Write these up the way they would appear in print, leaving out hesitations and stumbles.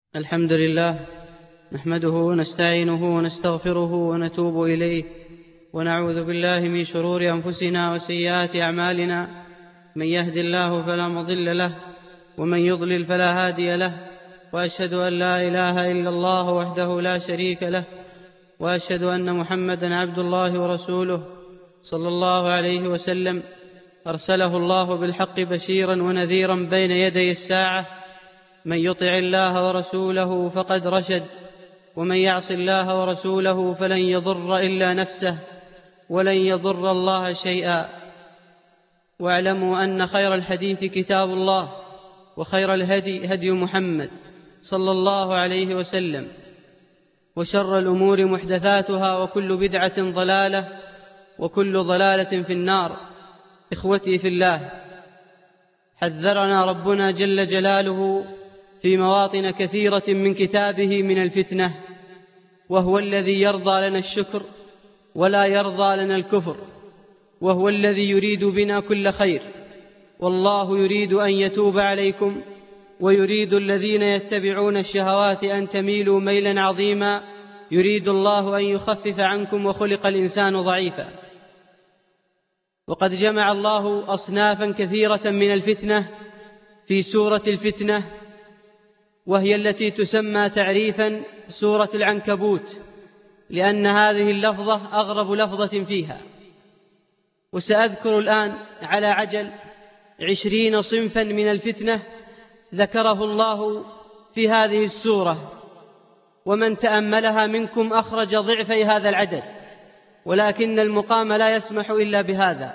الحمد لله نحمده ونستعينه ونستغفره ونتوب إليه ونعوذ بالله من شرور أنفسنا وسيئات أعمالنا. من يهد الله فلا مضل له ومن يضلل فلا هادي له، وأشهد أن لا إله إلا الله وحده لا شريك له، وأشهد أن محمدًا عبد الله ورسوله صلى الله عليه وسلم، أرسله الله بالحق بشيرا ونذيرا بين يدي الساعة. من يطع الله ورسوله فقد رشد، ومن يعص الله ورسوله فلن يضر إلا نفسه ولن يضر الله شيئا. واعلموا أن خير الحديث كتاب الله، وخير الهدي هدي محمد صلى الله عليه وسلم، وشر الأمور محدثاتها، وكل بدعة ضلالة، وكل ضلالة في النار. إخوتي في الله، حذرنا ربنا جل جلاله في مواطن كثيرة من كتابه من الفتنة، وهو الذي يرضى لنا الشكر ولا يرضى لنا الكفر، وهو الذي يريد بنا كل خير، والله يريد أن يتوب عليكم، ويريد الذين يتبعون الشهوات أن تميلوا ميلا عظيما. يريد الله أن يخفف عنكم، وخلق الإنسان ضعيفا. وقد جمع الله أصنافا كثيرة من الفتنة في سورة الفتنة، وهي التي تسمى تعريفا سورة العنكبوت، لأن هذه اللفظة أغرب لفظة فيها. وسأذكر الآن على عجل 20 صنفا من الفتنة ذكره الله في هذه السورة، ومن تأملها منكم أخرج ضعفي هذا العدد، ولكن المقام لا يسمح إلا بهذا.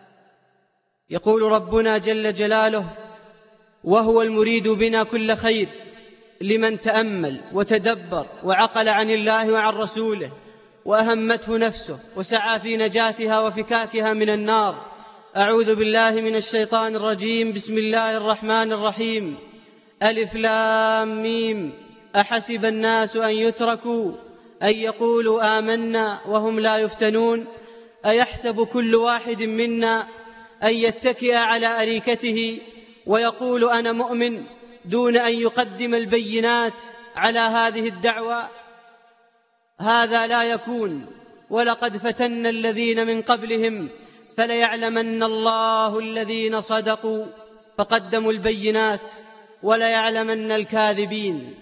يقول ربنا جل جلاله: وهو المريد بنا كل خير لمن تأمل وتدبر وعقل عن الله وعن رسوله، وأهمته نفسه وسعى في نجاتها وفكاكها من النار. أعوذ بالله من الشيطان الرجيم. بسم الله الرحمن الرحيم. ألف لام ميم. أحسب الناس أن يتركوا أن يقولوا آمنا وهم لا يفتنون. أيحسب كل واحد منا أن يتكئ على أريكته ويقول أنا مؤمن، دون أن يقدم البينات على هذه الدعوة؟ هذا لا يكون. ولقد فتنا الذين من قبلهم فليعلمن الله الذين صدقوا فقدموا البينات وليعلمن الكاذبين.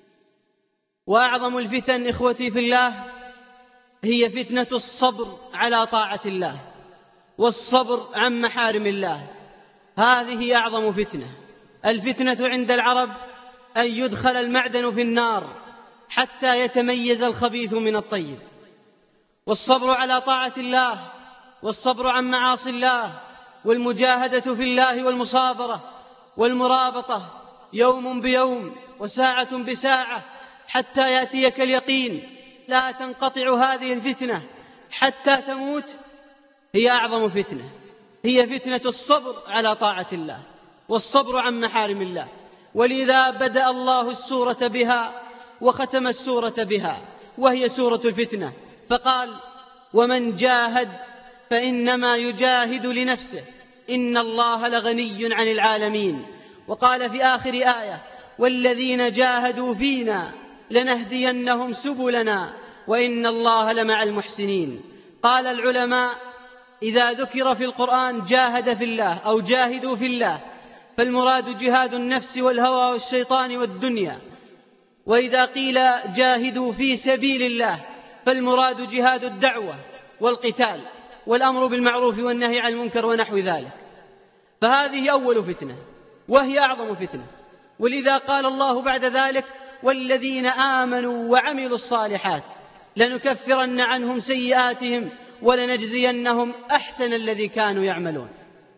وأعظم الفتن إخوتي في الله هي فتنة الصبر على طاعة الله، والصبر عن محارم الله. هذه أعظم فتنة. الفتنة عند العرب أن يدخل المعدن في النار حتى يتميز الخبيث من الطيب. والصبر على طاعة الله، والصبر عن معاصي الله، والمجاهدة في الله، والمصابرة والمرابطة يوم بيوم وساعة بساعة حتى يأتيك اليقين. لا تنقطع هذه الفتنة حتى تموت. هي أعظم فتنة، هي فتنة الصبر على طاعة الله والصبر عن محارم الله. ولذا بدأ الله السورة بها وختم السورة بها، وهي سورة الفتنة، فقال: ومن جاهد فإنما يجاهد لنفسه إن الله لغني عن العالمين. وقال في آخر آية: والذين جاهدوا فينا لنهدينهم سبلنا وإن الله لمع المحسنين. قال العلماء: إذا ذكر في القرآن جاهد في الله أو جاهدوا في الله، فالمراد جهاد النفس والهوى والشيطان والدنيا. وإذا قيل جاهدوا في سبيل الله، فالمراد جهاد الدعوة والقتال والأمر بالمعروف والنهي عن المنكر ونحو ذلك. فهذه أول فتنة، وهي أعظم فتنة. ولذا قال الله بعد ذلك: والذين آمنوا وعملوا الصالحات لنكفرن عنهم سيئاتهم ولنجزينهم أحسن الذي كانوا يعملون.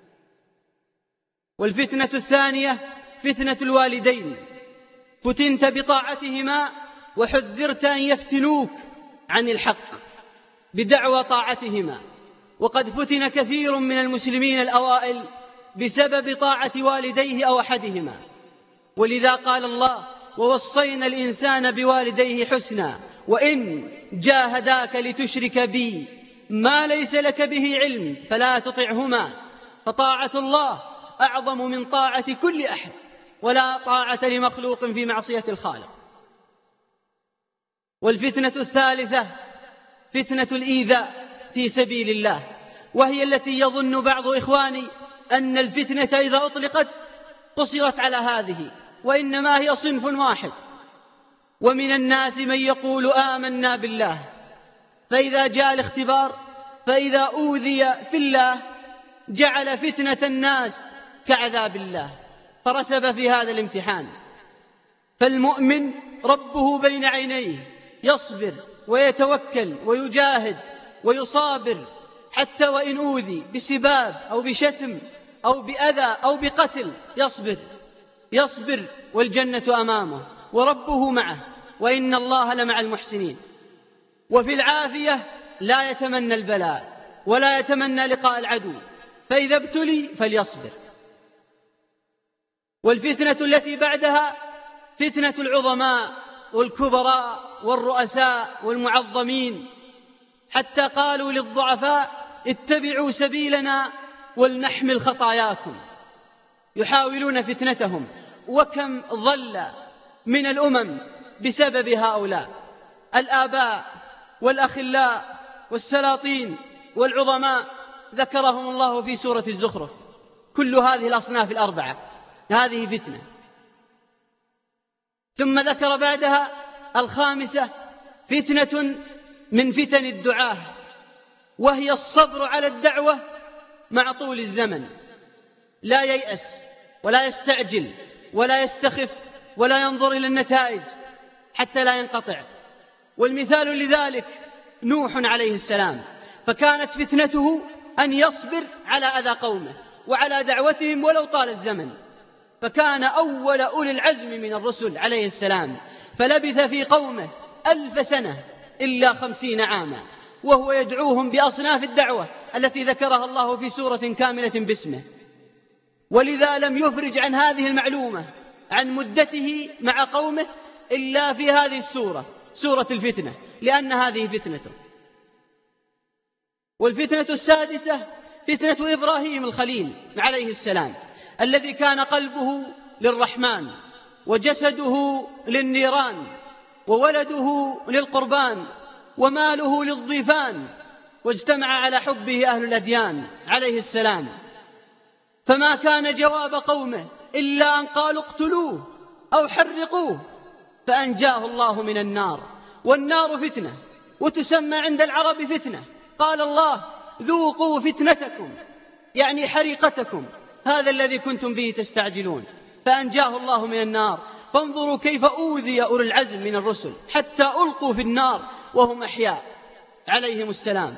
والفتنة الثانية فتنة الوالدين. فتنت بطاعتهما وحذرت أن يفتنوك عن الحق بدعوى طاعتهما. وقد فتن كثير من المسلمين الأوائل بسبب طاعة والديه أو أحدهما. ولذا قال الله: ووصينا الإنسان بوالديه حسنا وإن جاهداك لتشرك بي ما ليس لك به علم فلا تطعهما. فطاعة الله أعظم من طاعة كل أحد، ولا طاعة لمخلوق في معصية الخالق. والفتنة الثالثة فتنة الإيذاء في سبيل الله، وهي التي يظن بعض إخواني أن الفتنة إذا أطلقت قصرت على هذه، وإنما هي صنف واحد. ومن الناس من يقول آمنا بالله، فإذا جاء الاختبار، فإذا أوذي في الله جعل فتنة الناس كعذاب الله، فرسب في هذا الامتحان. فالمؤمن ربه بين عينيه، يصبر ويتوكل ويجاهد ويصابر حتى وإن أوذي بسباب أو بشتم أو بأذى أو بقتل، يصبر والجنة أمامه وربه معه، وإن الله لمع المحسنين. وفي العافية لا يتمنى البلاء ولا يتمنى لقاء العدو، فإذا ابتلي فليصبر. والفتنة التي بعدها فتنة العظماء والكبراء والرؤساء والمعظمين، حتى قالوا للضعفاء اتبعوا سبيلنا ولنحمل خطاياكم، يحاولون فتنتهم. وكم ضل من الأمم بسبب هؤلاء الآباء والأخلاء والسلاطين والعظماء، ذكرهم الله في سورة الزخرف. كل هذه الأصناف الأربعة هذه فتنة. ثم ذكر بعدها الخامسة فتنة من فتن الدعاة، وهي الصبر على الدعوة مع طول الزمن، لا ييأس ولا يستعجل ولا يستخف ولا ينظر إلى النتائج حتى لا ينقطع. والمثال لذلك نوح عليه السلام، فكانت فتنته أن يصبر على أذى قومه وعلى دعوتهم ولو طال الزمن، فكان أول أولي العزم من الرسل عليه السلام، فلبث في قومه 1000 سنة إلا 50 عاما، وهو يدعوهم بأصناف الدعوة التي ذكرها الله في سورة كاملة باسمه. ولذا لم يفرج عن هذه المعلومة عن مدته مع قومه إلا في هذه السورة، سورة الفتنة، لأن هذه فتنته. والفتنة السادسة فتنة إبراهيم الخليل عليه السلام، الذي كان قلبه للرحمن وجسده للنيران وولده للقربان وماله للضيفان، واجتمع على حبه أهل الأديان عليه السلام. فما كان جواب قومه إلا أن قالوا اقتلوه أو حرقوه، فأنجاه الله من النار. والنار فتنة، وتسمى عند العرب فتنة. قال الله ذوقوا فتنتكم، يعني حريقتكم، هذا الذي كنتم به تستعجلون، فأنجاه الله من النار. فانظروا كيف أوذي أولو العزم من الرسل حتى ألقوا في النار وهم أحياء عليهم السلام.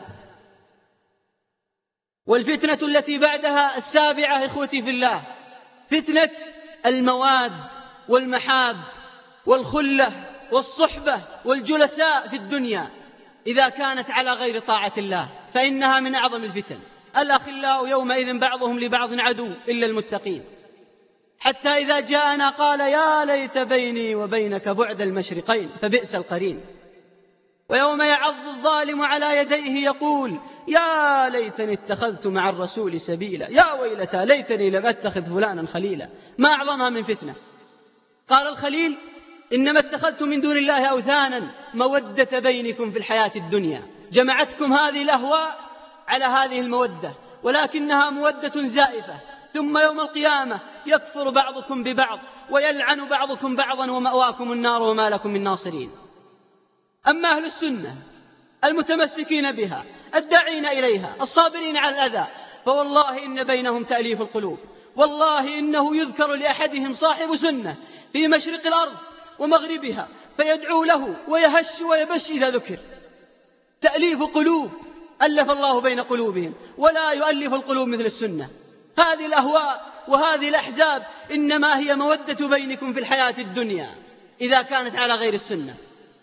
والفتنة التي بعدها السابعة إخوتي في الله فتنة المواد والمحاب والخلة والصحبة والجلساء في الدنيا، إذا كانت على غير طاعة الله فإنها من أعظم الفتن. الأخلاء يومئذ بعضهم لبعض عدو إلا المتقين، حتى إذا جاءنا قال يا ليت بيني وبينك بعد المشرقين فبئس القرين. ويوم يعض الظالم على يديه يقول يا ليتني اتخذت مع الرسول سبيلا، يا ويلتى ليتني لم أتخذ فلانا خليلا. ما أعظمها من فتنة. قال الخليل إنما اتخذتم من دون الله أوثانا مودة بينكم في الحياة الدنيا، جمعتكم هذه الأهواء على هذه المودة، ولكنها مودة زائفة. ثم يوم القيامة يكفر بعضكم ببعض ويلعن بعضكم بعضا ومأواكم النار وما لكم من ناصرين. أما أهل السنة المتمسكين بها الداعين إليها الصابرين على الأذى، فوالله إن بينهم تأليف القلوب. والله إنه يذكر لأحدهم صاحب سنة في مشرق الأرض ومغربها فيدعو له ويهش ويبش إذا ذكر. تأليف قلوب، ألف الله بين قلوبهم، ولا يؤلف القلوب مثل السنة. هذه الأهواء وهذه الأحزاب إنما هي مودة بينكم في الحياة الدنيا إذا كانت على غير السنة.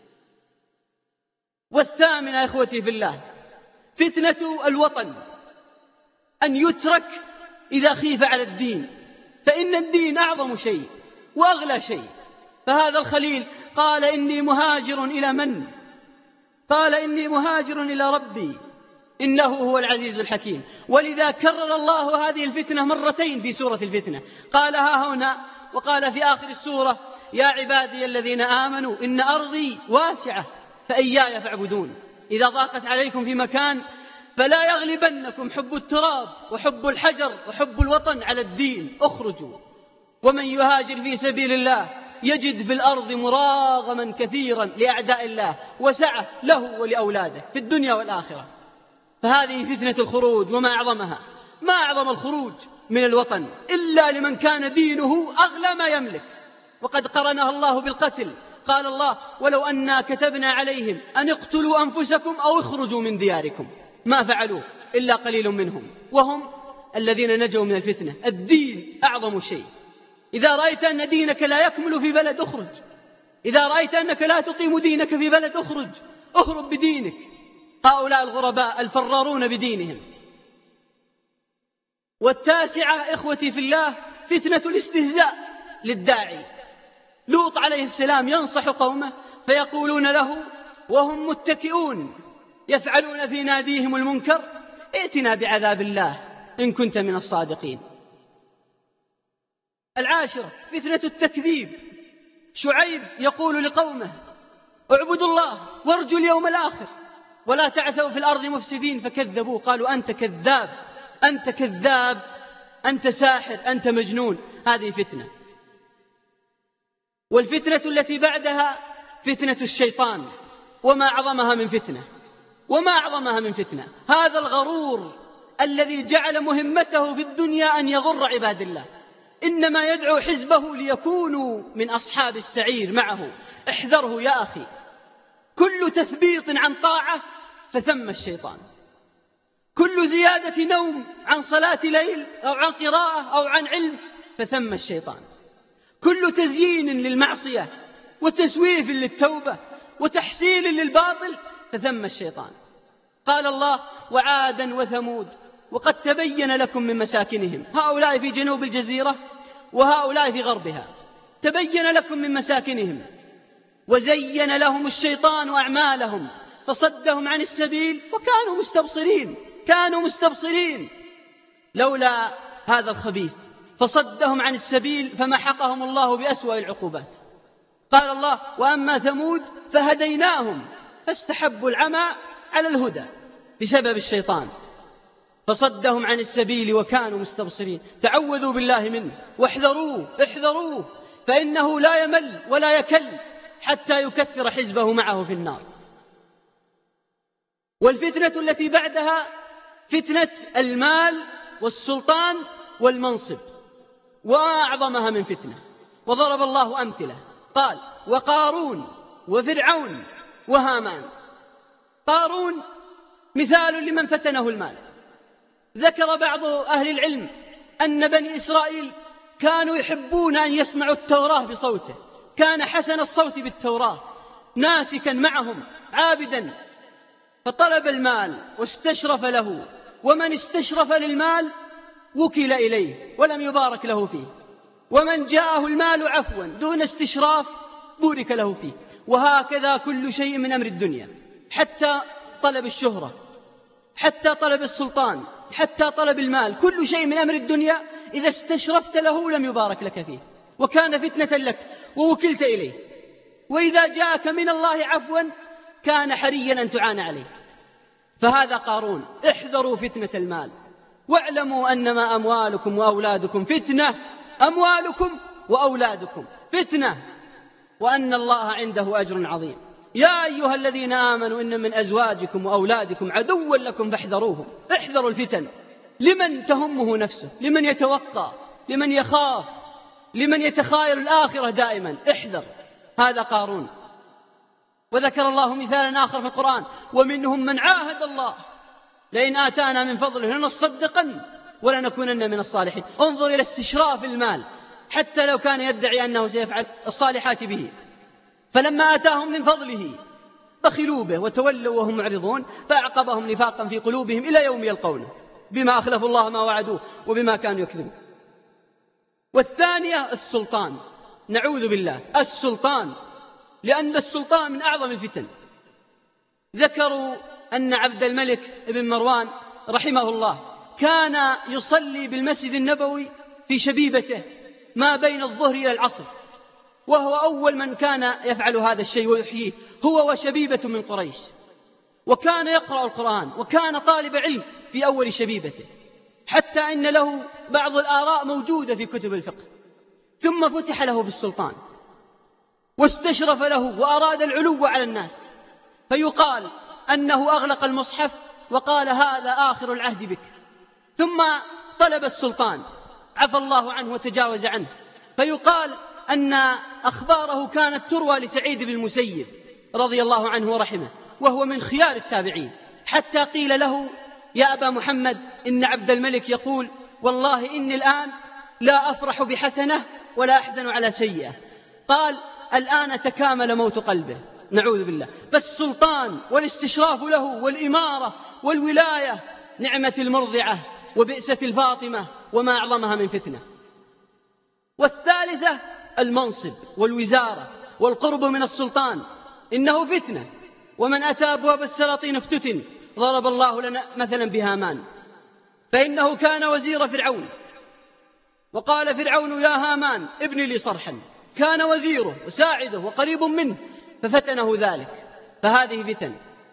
والثامنة إخوتي في الله فتنة الوطن، أن يترك إذا خيف على الدين، فإن الدين أعظم شيء وأغلى شيء. فهذا الخليل قال إني مهاجر إلى من؟ قال إني مهاجر إلى ربي إنه هو العزيز الحكيم. ولذا كرر الله هذه الفتنة مرتين في سورة الفتنة، قالها هنا وقال في آخر السورة يا عبادي الذين آمنوا إن أرضي واسعة فإياي فاعبدون. إذا ضاقت عليكم في مكان فلا يغلبنكم حب التراب وحب الحجر وحب الوطن على الدين، اخرجوا. ومن يهاجر في سبيل الله يجد في الأرض مراغما كثيرا لأعداء الله وسعة له ولأولاده في الدنيا والآخرة. فهذه فتنة الخروج وما أعظمها. ما أعظم الخروج من الوطن إلا لمن كان دينه أغلى ما يملك، وقد قرنها الله بالقتل. قال الله: ولو أنا كتبنا عليهم أن اقتلوا أنفسكم أو اخرجوا من دياركم ما فعلوه إلا قليل منهم، وهم الذين نجوا من الفتنة. الدين أعظم شيء. إذا رأيت أن دينك لا يكمل في بلد اخرج. إذا رأيت أنك لا تقيم دينك في بلد اخرج، اهرب بدينك. هؤلاء الغرباء الفرارون بدينهم. والتاسعة إخوتي في الله فتنة الاستهزاء للداعي. لوط عليه السلام ينصح قومه فيقولون له وهم متكئون يفعلون في ناديهم المنكر: ائتنا بعذاب الله إن كنت من الصادقين. العاشرة فتنة التكذيب. شعيب يقول لقومه: اعبدوا الله وارجوا اليوم الآخر ولا تعثوا في الأرض مفسدين، فكذبوه قالوا: أنت كذاب، أنت كذاب، أنت ساحر، أنت مجنون. هذه فتنة. والفتنة التي بعدها فتنة الشيطان، وما أعظمها من فتنة، وما أعظمها من فتنة. هذا الغرور الذي جعل مهمته في الدنيا أن يغر عباد الله، إنما يدعو حزبه ليكونوا من أصحاب السعير معه. احذره يا أخي. كل تثبيط عن طاعة فثم الشيطان. كل زيادة نوم عن صلاة ليل أو عن قراءة أو عن علم فثم الشيطان. كل تزيين للمعصية وتسويف للتوبة وتحسين للباطل فثم الشيطان. قال الله: وعادا وثمود وقد تبين لكم من مساكنهم. هؤلاء في جنوب الجزيرة وهؤلاء في غربها. تبين لكم من مساكنهم. وزين لهم الشيطان أعمالهم فصدهم عن السبيل وكانوا مستبصرين. كانوا مستبصرين لولا هذا الخبيث فصدهم عن السبيل فمحقهم الله بأسوأ العقوبات. قال الله: وأما ثمود فهديناهم فاستحبوا العمى على الهدى بسبب الشيطان فصدهم عن السبيل وكانوا مستبصرين. تعوذوا بالله منه واحذروه، احذروه، فإنه لا يمل ولا يكل حتى يكثر حزبه معه في النار. والفتنة التي بعدها فتنة المال والسلطان والمنصب، وأعظمها من فتنة. وضرب الله أمثلة قال: وقارون وفرعون وهامان. قارون مثال لمن فتنه المال. ذكر بعض أهل العلم أن بني إسرائيل كانوا يحبون أن يسمعوا التوراة بصوته، كان حسن الصوت بالتوراة، ناسكا معهم عابدا، فطلب المال واستشرف له، ومن استشرف للمال وكل إليه ولم يبارك له فيه، ومن جاءه المال عفوا دون استشراف بورك له فيه. وهكذا كل شيء من أمر الدنيا، حتى طلب الشهرة، حتى طلب السلطان، حتى طلب المال، كل شيء من أمر الدنيا إذا استشرفت له لم يبارك لك فيه وكان فتنة لك ووكلت إليه. وإذا جاءك من الله عفوا كان حريا أن تعان عليه. فهذا قارون. احذروا فتنة المال واعلموا أنما أموالكم وأولادكم فتنة. أموالكم وأولادكم فتنة وأن الله عنده أجر عظيم. يا أيها الذين آمنوا إن من أزواجكم وأولادكم عدوا لكم فاحذروهم. احذروا الفتن. لمن تهمه نفسه، لمن يتوقع، لمن يخاف، لمن يتخايل الآخرة دائما، احذر. هذا قارون. وذكر الله مثالا آخر في القرآن: ومنهم من عاهد الله لئن آتانا من فضله لنصدقن ولنكونن من الصالحين. انظر إلى استشراف المال حتى لو كان يدعي أنه سيفعل الصالحات به، فلما آتاهم من فضله بخلوا به وتولوا وهم معرضون فأعقبهم نفاقا في قلوبهم إلى يوم يلقونه بما أخلفوا الله ما وعدوه وبما كانوا يكذبون. والثانية السلطان. نعوذ بالله. السلطان، لأن السلطان من أعظم الفتن. ذكروا أن عبد الملك بن مروان رحمه الله كان يصلي بالمسجد النبوي في شبيبته ما بين الظهر إلى العصر، وهو أول من كان يفعل هذا الشيء ويحييه، هو وشبيبة من قريش. وكان يقرأ القرآن وكان طالب علم في أول شبيبته، حتى إن له بعض الآراء موجودة في كتب الفقه. ثم فتح له في السلطان واستشرف له وأراد العلو على الناس، فيقال أنه أغلق المصحف وقال هذا آخر العهد بك. ثم طلب السلطان، عفى الله عنه وتجاوز عنه، فيقال أن أخباره كانت تروى لسعيد بن المسيب رضي الله عنه ورحمه، وهو من خيار التابعين، حتى قيل له يا أبا محمد إن عبد الملك يقول والله إني الآن لا أفرح بحسنة ولا أحزن على سيئة. قال الآن تكامل موت قلبه، نعوذ بالله. فالسلطان والاستشراف له والإمارة والولاية نعمة المرضعة وبئسة الفاطمة وما أعظمها من فتنة. والثالثة المنصب والوزارة والقرب من السلطان، إنه فتنة، ومن أتى أبواب السلاطين افتتن. ضرب الله لنا مثلا بهامان، فإنه كان وزير فرعون، وقال فرعون يا هامان ابن لي صرحا، كان وزيره وساعده وقريب منه ففتنه ذلك، فهذه فتن.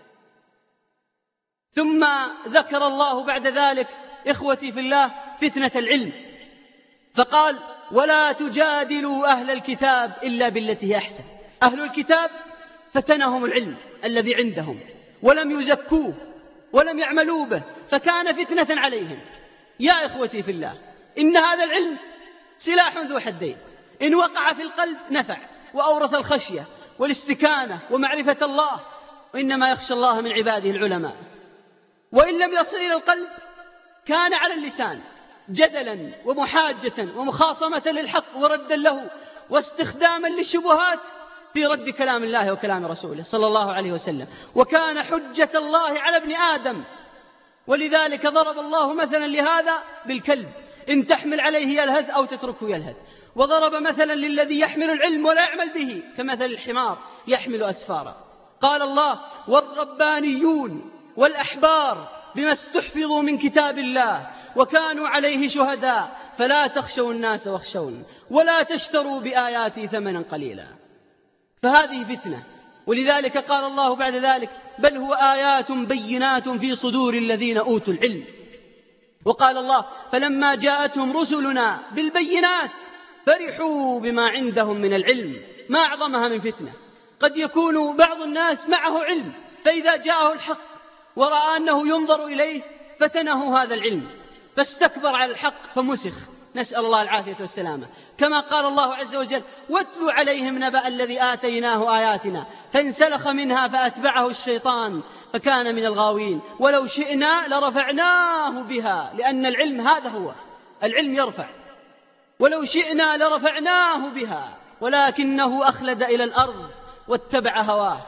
ثم ذكر الله بعد ذلك إخوتي في الله فتنة العلم، فقال ولا تجادلوا أهل الكتاب إلا بالتي هي أحسن. أهل الكتاب فتنهم العلم الذي عندهم ولم يزكوه ولم يعملوا به، فكان فتنة عليهم. يا إخوتي في الله، إن هذا العلم سلاح ذو حدين، إن وقع في القلب نفع وأورث الخشية والاستكانة ومعرفة الله، وإنما يخشى الله من عباده العلماء. وإن لم يصل إلى القلب كان على اللسان جدلا ومحاجة ومخاصمة للحق وردا له واستخداما للشبهات في رد كلام الله وكلام رسوله صلى الله عليه وسلم، وكان حجة الله على ابن آدم. ولذلك ضرب الله مثلا لهذا بالكلب، إن تحمل عليه يلهث أو تتركه يلهث. وضرب مثلا للذي يحمل العلم ولا يعمل به كمثل الحمار يحمل أسفارا. قال الله والربانيون والأحبار بما استحفظوا من كتاب الله وكانوا عليه شهداء فلا تخشوا الناس واخشون ولا تشتروا بآياتي ثمنا قليلا. فهذه فتنة. ولذلك قال الله بعد ذلك بل هو آيات بينات في صدور الذين أوتوا العلم. وقال الله فلما جاءتهم رسلنا بالبينات فرحوا بما عندهم من العلم ما أعظمها من فتنة. قد يكون بعض الناس معه علم، فإذا جاءه الحق ورأى أنه ينظر إليه فتنه هذا العلم فاستكبر على الحق فمسخ، نسأل الله العافية والسلامة. كما قال الله عز وجل واتل عليهم نبأ الذي آتيناه آياتنا فانسلخ منها فأتبعه الشيطان فكان من الغاوين ولو شئنا لرفعناه بها، لأن العلم هذا هو العلم يرفع، ولو شئنا لرفعناه بها ولكنه أخلد إلى الأرض واتبع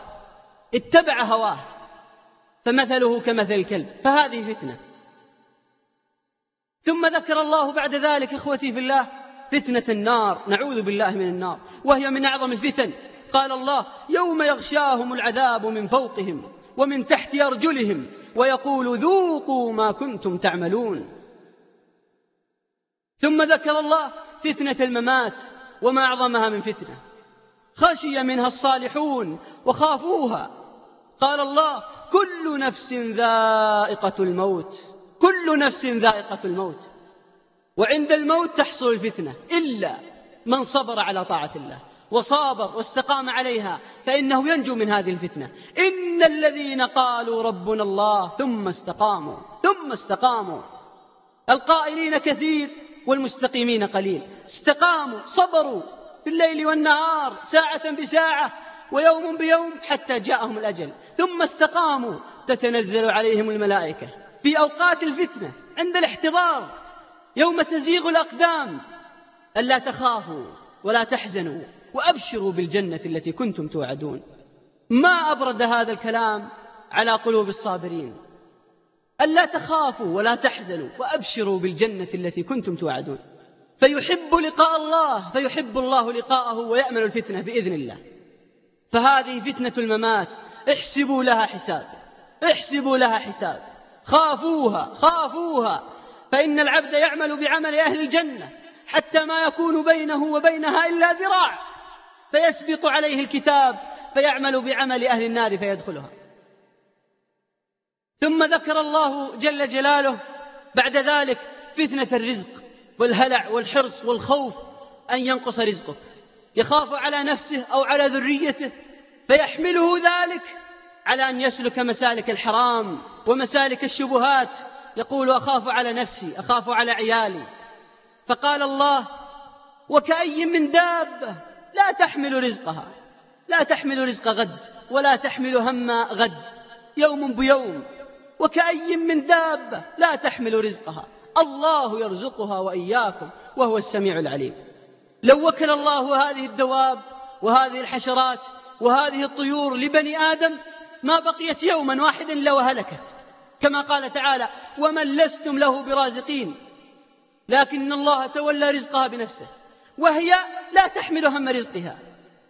هواه فمثله كمثل الكلب. فهذه فتنة. ثم ذكر الله بعد ذلك إخوتي في الله فتنة النار، نعوذ بالله من النار، وهي من أعظم الفتن. قال الله يوم يغشاهم العذاب من فوقهم ومن تحت أرجلهم ويقول ذوقوا ما كنتم تعملون. ثم ذكر الله فتنة الممات وما أعظمها من فتنة، خشي منها الصالحون وخافوها. قال الله كل نفس ذائقة الموت، كل نفس ذائقة الموت، وعند الموت تحصل الفتنة إلا من صبر على طاعة الله وصابر واستقام عليها فإنه ينجو من هذه الفتنة. إن الذين قالوا ربنا الله ثم استقاموا القائلين كثير والمستقيمين قليل. استقاموا صبروا في الليل والنهار ساعة بساعة ويوم بيوم حتى جاءهم الأجل، ثم استقاموا تتنزل عليهم الملائكة في أوقات الفتنة عند الاحتضار يوم تزيغ الأقدام ألا تخافوا ولا تحزنوا وأبشروا بالجنة التي كنتم توعدون. ما أبرد هذا الكلام على قلوب الصابرين، ألا تخافوا ولا تحزنوا وأبشروا بالجنة التي كنتم توعدون. فيحب لقاء الله، فيحب الله لقاءه ويأمن الفتنة بإذن الله. فهذه فتنة الممات، احسبوا لها حساب، خافوها، فإن العبد يعمل بعمل أهل الجنة حتى ما يكون بينه وبينها إلا ذراع، فيسبق عليه الكتاب فيعمل بعمل أهل النار فيدخلها. ثم ذكر الله جل جلاله بعد ذلك فتنة الرزق والهلع والحرص والخوف أن ينقص رزقه، يخاف على نفسه أو على ذريته فيحمله ذلك على أن يسلك مسالك الحرام ومسالك الشبهات، يقول أخاف على نفسي، أخاف على عيالي. فقال الله: وكأي من دابة لا تحمل رزقها، لا تحمل رزق غد ولا تحمل هم غد، يوم بيوم. وكأي من دابة لا تحمل رزقها، الله يرزقها وإياكم وهو السميع العليم. لو وكل الله هذه الدواب وهذه الحشرات وهذه الطيور لبني آدم ما بقيت يوما واحدا إلا وهلكت، كما قال تعالى: ومن لستم له برازقين، لكن الله تولى رزقها بنفسه، وهي لا تحمل هم رزقها،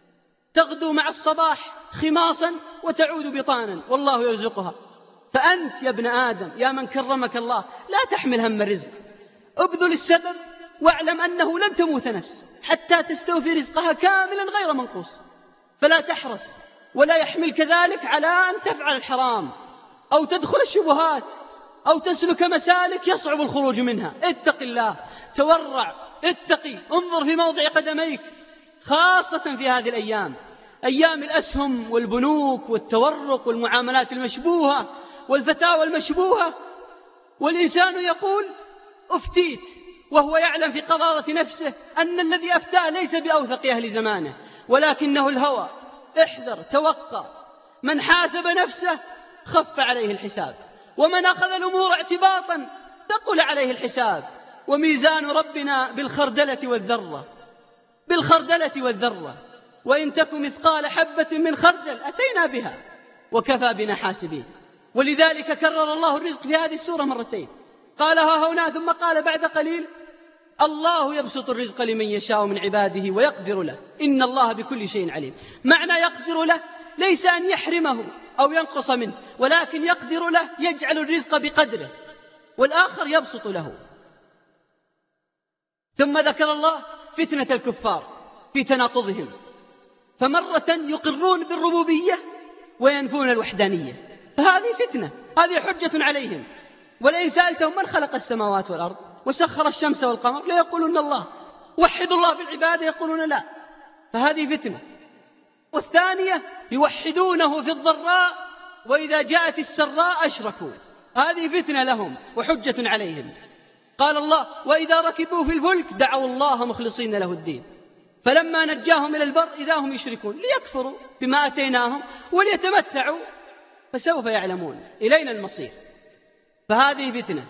تغدو مع الصباح خماصا وتعود بطانا، والله يرزقها. فأنت يا ابن آدم يا من كرمك الله لا تحمل هم الرزق، ابذل السبب واعلم أنه لن تموت نفس حتى تستوفي رزقها كاملا غير منقوص، فلا تحرص ولا يحملك ذلك على أن تفعل الحرام أو تدخل الشبهات أو تسلك مسالك يصعب الخروج منها. اتق الله، تورع، اتقي، انظر في موضع قدميك، خاصة في هذه الأيام، أيام الأسهم والبنوك والتورق والمعاملات المشبوهة والفتاوى المشبوهة. والإنسان يقول: أفتيت، وهو يعلم في قرارة نفسه أن الذي أفتاه ليس بأوثق أهل زمانه، ولكنه الهوى. احذر، توقع. من حاسب نفسه خف عليه الحساب، ومن أخذ الأمور اعتباطا ثقل عليه الحساب. وميزان ربنا بالخردلة والذرة، بالخردلة والذرة، وإن تك مثقال حبة من خردل أتينا بها وكفى بنا حاسبين. ولذلك كرر الله الرزق في هذه السورة مرتين، قالها هنا ثم قال بعد قليل: الله يبسط الرزق لمن يشاء من عباده ويقدر له إن الله بكل شيء عليم. معنى يقدر له ليس أن يحرمه أو ينقص منه، ولكن يقدر له يجعل الرزق بقدره، والآخر يبسط له. ثم ذكر الله فتنة الكفار في تناقضهم، فمرة يقرون بالربوبية وينفون الوحدانية، فهذه فتنة، هذه حجة عليهم. ولئن سألتهم من خلق السماوات والأرض وسخر الشمس والقمر ليقولون الله، وحدوا الله بالعبادة يقولون لا، فهذه فتنة. والثانية يوحدونه في الضراء وإذا جاءت السراء أشركوا، هذه فتنة لهم وحجة عليهم. قال الله: وإذا ركبوا في الفلك دعوا الله مخلصين له الدين فلما نجاهم إلى البر إذا هم يشركون ليكفروا بما أتيناهم وليتمتعوا فسوف يعلمون إلينا المصير. فهذه فتنة.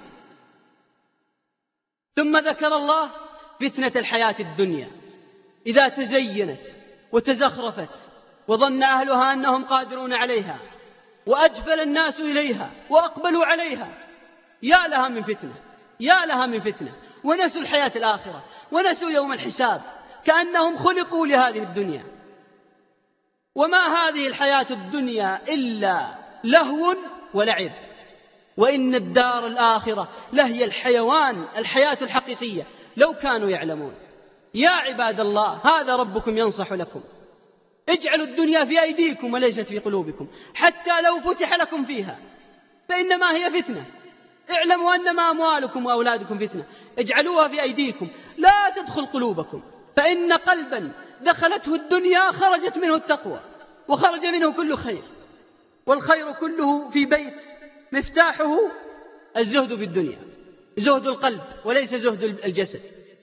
ثم ذكر الله فتنة الحياة الدنيا إذا تزينت وتزخرفت وظن أهلها أنهم قادرون عليها وأجفل الناس إليها وأقبلوا عليها، يا لها من فتنة، يا لها من فتنة. ونسوا الحياة الآخرة ونسوا يوم الحساب، كأنهم خلقوا لهذه الدنيا. وما هذه الحياة الدنيا إلا لهو ولعب، وإن الدار الآخرة لهي الحيوان، الحياة الحقيقية، لو كانوا يعلمون. يا عباد الله، هذا ربكم ينصح لكم: اجعلوا الدنيا في أيديكم وليست في قلوبكم، حتى لو فتح لكم فيها فإنما هي فتنة. اعلموا أنما أموالكم وأولادكم فتنة، اجعلوها في أيديكم لا تدخل قلوبكم، فإن قلبا دخلته الدنيا خرجت منه التقوى وخرج منه كل خير، والخير كله في بيت مفتاحه الزهد في الدنيا، زهد القلب وليس زهد الجسد.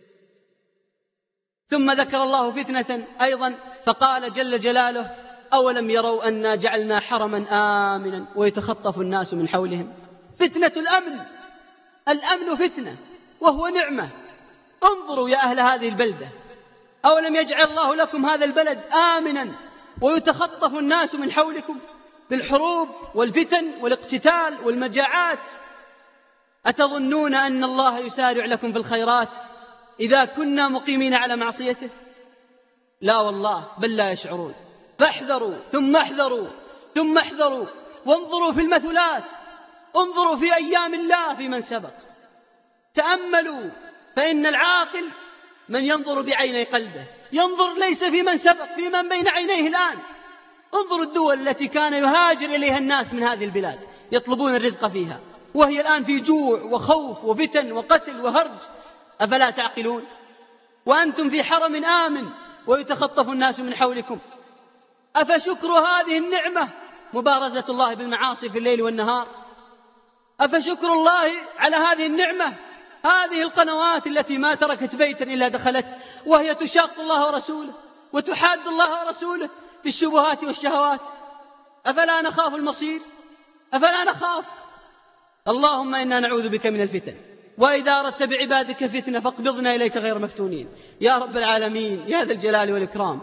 ثم ذكر الله فتنة أيضا فقال جل جلاله: أولم يروا أنا جعلنا حرما آمنا ويتخطف الناس من حولهم. فتنة الأمن، الأمن فتنة وهو نعمة. انظروا يا أهل هذه البلدة، أولم يجعل الله لكم هذا البلد آمنا ويتخطف الناس من حولكم بالحروب والفتن والاقتتال والمجاعات؟ أتظنون أن الله يسارع لكم في الخيرات إذا كنا مقيمين على معصيته؟ لا والله، بل لا يشعرون. فاحذروا ثم احذروا ثم احذروا، وانظروا في المثلات، انظروا في أيام الله في من سبق، تأملوا، فإن العاقل من ينظر بعيني قلبه، ينظر ليس في من سبق، في من بين عينيه الآن. انظر الدول التي كان يهاجر إليها الناس من هذه البلاد يطلبون الرزق فيها، وهي الآن في جوع وخوف وفتن وقتل وهرج. أفلا تعقلون؟ وأنتم في حرم آمن ويتخطف الناس من حولكم. أفشكر هذه النعمة مبارزة الله بالمعاصي في الليل والنهار؟ أفشكر الله على هذه النعمة هذه القنوات التي ما تركت بيتا إلا دخلت وهي تشاق الله ورسوله وتحاد الله ورسوله بالشبهات والشهوات؟ أفلا نخاف المصير؟ أفلا نخاف؟ اللهم إنا نعوذ بك من الفتن، وإذا أردت بعبادك فتنة فاقبضنا إليك غير مفتونين يا رب العالمين يا ذا الجلال والإكرام.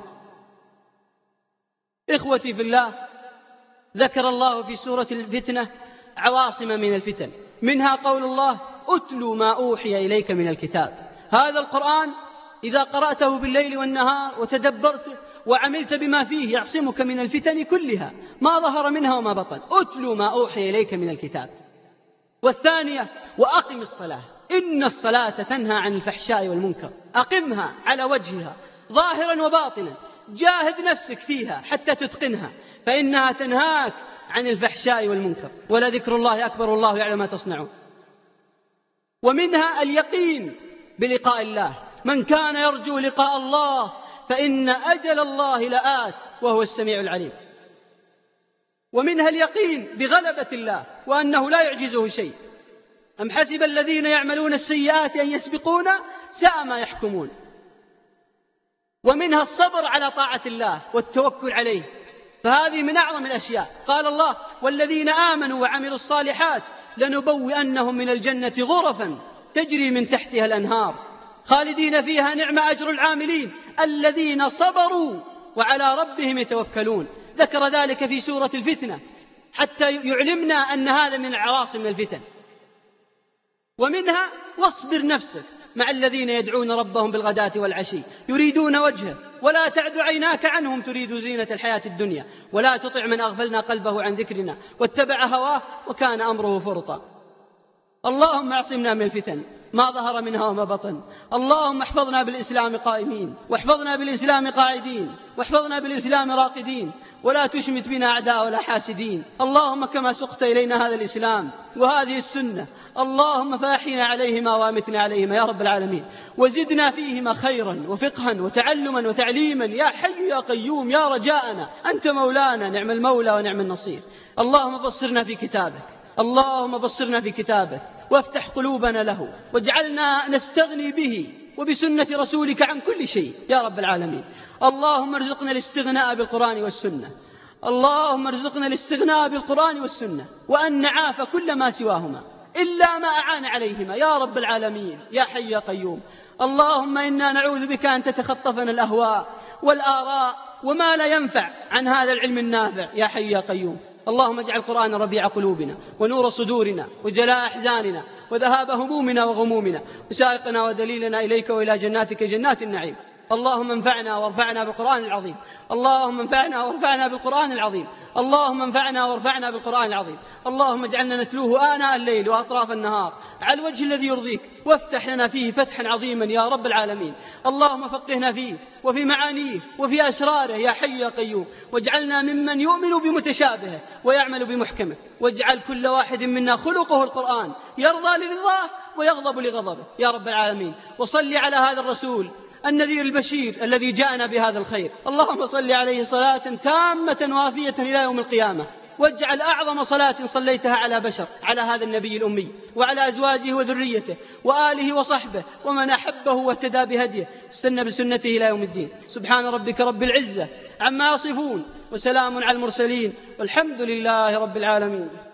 إخوتي في الله، ذكر الله في سورة الفتنة عواصم من الفتن، منها قول الله: أتل ما أوحي إليك من الكتاب. هذا القرآن إذا قرأته بالليل والنهار وتدبرته وعملت بما فيه يعصمك من الفتن كلها ما ظهر منها وما بطن. أتل ما أوحي إليك من الكتاب. والثانية: وأقم الصلاة إن الصلاة تنهى عن الفحشاء والمنكر. أقمها على وجهها ظاهرا وباطنا، جاهد نفسك فيها حتى تتقنها، فإنها تنهاك عن الفحشاء والمنكر. ولذكر الله أكبر والله يعلم ما تصنعون. ومنها اليقين بلقاء الله، من كان يرجو لقاء الله فإن أجل الله لآت وهو السميع العليم. ومنها اليقين بغلبة الله وأنه لا يعجزه شيء. أم حسب الذين يعملون السيئات أن يسبقونا ساء ما يحكمون. ومنها الصبر على طاعة الله والتوكل عليه، فهذه من أعظم الأشياء. قال الله: والذين آمنوا وعملوا الصالحات لنبوئنهم من الجنة غرفا تجري من تحتها الأنهار خالدين فيها نعم أجر العاملين الذين صبروا وعلى ربهم يتوكلون. ذكر ذلك في سورة الفتنة حتى يعلمنا أن هذا من عواصم الفتن. ومنها: واصبر نفسك مع الذين يدعون ربهم بالغداة والعشي يريدون وجهه ولا تعد عيناك عنهم تريد زينة الحياة الدنيا ولا تطع من أغفلنا قلبه عن ذكرنا واتبع هواه وكان أمره فرطا. اللهم اعصمنا من الفتن ما ظهر منها وما بطن. اللهم احفظنا بالإسلام قائمين، واحفظنا بالإسلام قاعدين، واحفظنا بالإسلام راقدين، ولا تشمت بنا أعداء ولا حاسدين. اللهم كما سقت إلينا هذا الإسلام وهذه السنة، اللهم فاحينا عليهما وامتنا عليهما يا رب العالمين، وزدنا فيهما خيرا وفقها وتعلما وتعليما يا حي يا قيوم يا رجاءنا. أنت مولانا نعم المولى ونعم النصير. اللهم بصرنا في كتابك، اللهم بصرنا في كتابك وافتح قلوبنا له واجعلنا نستغني به وبسنة رسولك عن كل شيء يا رب العالمين. اللهم ارزقنا الاستغناء بالقرآن والسنة، اللهم ارزقنا الاستغناء بالقرآن والسنة، وأن نعاف كل ما سواهما إلا ما أعان عليهما يا رب العالمين يا حي يا قيوم. اللهم إنا نعوذ بك أن تتخطفنا الأهواء والآراء وما لا ينفع عن هذا العلم النافع يا حي يا قيوم. اللهم اجعل القرآن ربيع قلوبنا ونور صدورنا وجلاء أحزاننا وذهاب همومنا وغمومنا وسائقنا ودليلنا إليك وإلى جناتك جنات النعيم. اللهم انفعنا وارفعنا بالقرآن العظيم، اللهم انفعنا وارفعنا بالقرآن العظيم، اللهم انفعنا وارفعنا بالقرآن العظيم. اللهم اجعلنا نتلوه آناء الليل وأطراف النهار على الوجه الذي يرضيك، وافتح لنا فيه فتحا عظيما يا رب العالمين. اللهم فقهنا فيه وفي معانيه وفي أسراره يا حي يا قيوم، واجعلنا ممن يؤمن بمتشابهه ويعمل بمحكمه، واجعل كل واحد منا خلقه القرآن يرضى لرضاه ويغضب لغضبه يا رب العالمين. وصل على هذا الرسول النذير البشير الذي جاءنا بهذا الخير. اللهم صل عليه صلاة تامة وافية إلى يوم القيامة، واجعل أعظم صلاة صليتها على بشر على هذا النبي الأمي وعلى أزواجه وذريته وآله وصحبه ومن أحبه واهتدى بهديه استنى بسنته إلى يوم الدين. سبحان ربك رب العزة عما يصفون وسلام على المرسلين والحمد لله رب العالمين.